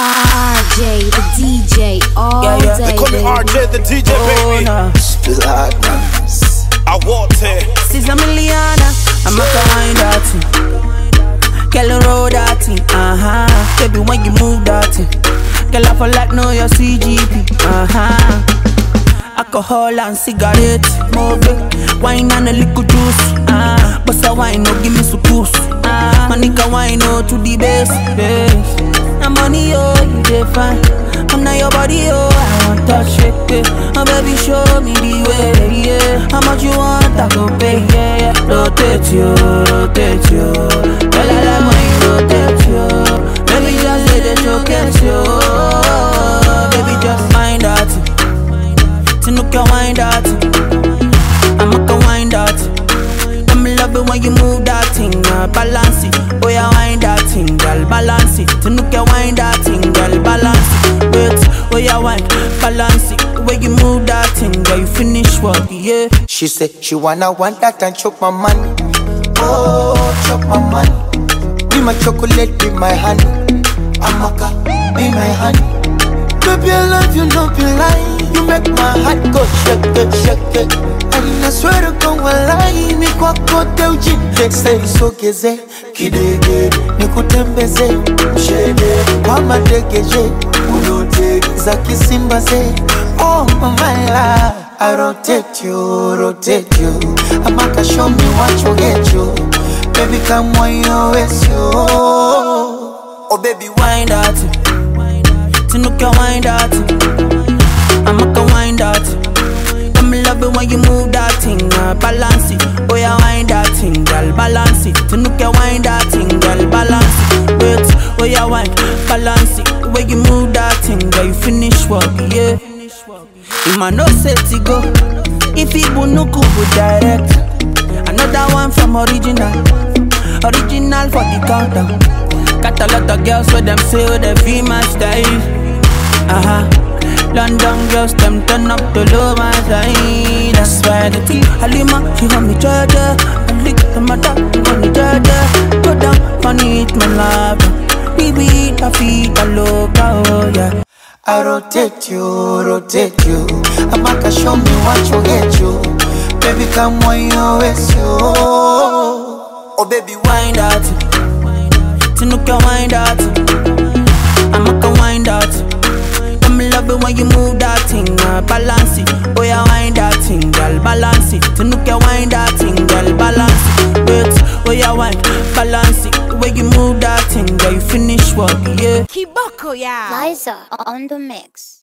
RJ, the DJ, all day. They call me RJ, the DJ, baby. Spill hard, man. I want it. She's a Miliana, I'm a kind that thing. Girl, roll that thing, Baby, when you move that thing, girl, I feel like know your CGP, Alcohol and cigarette, move it. Wine and a little juice, but a wine, no give me some juice. My nigga wine, no to the base. And money, oh, you define. I'm not your body, oh, I want touch it, Oh, baby, show me the way, yeah. How much you want, I go pay, yeah. Rotate you, rotate you. Girl, I like when you rotate you. Baby, just let it showcase you. Baby, just mind that. Tinuka wind that. I'ma go wind that. I'm love it when you move that thing, balance it. Oh yeah, wind that thing, girl, balance it. Tinuka wind that thing, girl, balance it. Wait, oh yeah, wind, balance it. When you move that thing, girl, you finish work, yeah. She said she wanna want that and choke my money. Oh, choke my money. Be my chocolate, be my honey. Amaka, be my honey. Baby, I love you, no be lying. You make my heart go shake it, shake it. And I swear to God, walai, mi kwa kote ujinde. Say so geze, kidege, nikutembeze, mshede. Kwa madegeje, ulote, za kisimba ze. Oh my love, I rotate you. Amaka show me what you get you. Baby, come on your waist, you. Oh baby, Wind that. Tinuka wind that. I'ma go wind that. I'm love it when you move that thing, balance it. Oh yeah, wind that thing, girl, balance it. Tinuka wind that thing, girl, balance it. Wait, oh yeah, wind, balance it. When you move that thing, girl, you finish work, yeah. You man no set to go. If you no go direct. Another one from original for the countdown. Got a lot of girls with them say they feel my style. London girls, them turn up to low my side. That's why the tea Halima, she want me Jaja. I lick the mother, she want me Jaja. Go down, money eat my love. Baby, eat my feet, I love, oh yeah. I rotate you. Amaka, show me what you get you. Baby, come on your waist, you. Oh baby, Wind that. Tinuka wind that. Amaka wind that. I'm love it when you move that thing, balance it. Oh yeah, wind that thing, girl, balance it. Tinuka wind that thing, girl, balance it. Wait, oh yeah, wind, balance it. When you move that thing, girl, you finish work, yeah. Kiboko, yeah. Liza on the mix.